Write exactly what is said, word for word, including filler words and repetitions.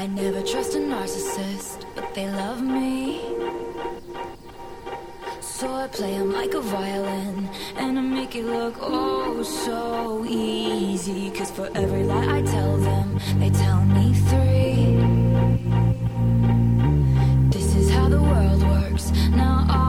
I never trust a narcissist, but they love me. So I play them like a violin, and I make it look oh so easy. Cause for every lie I tell them, they tell me three. This is how the world works. Now all